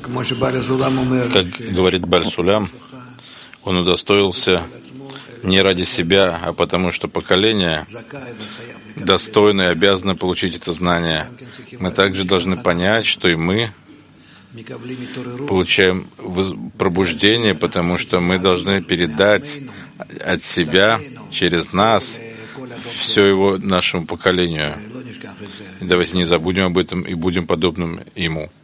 Как говорит Бааль Сулям, он удостоился не ради себя, а потому что поколение достойно и обязано получить это знание. Мы также должны понять, что и мы получаем пробуждение, потому что мы должны передать от себя через нас все его нашему поколению. И давайте не забудем об этом и будем подобным ему.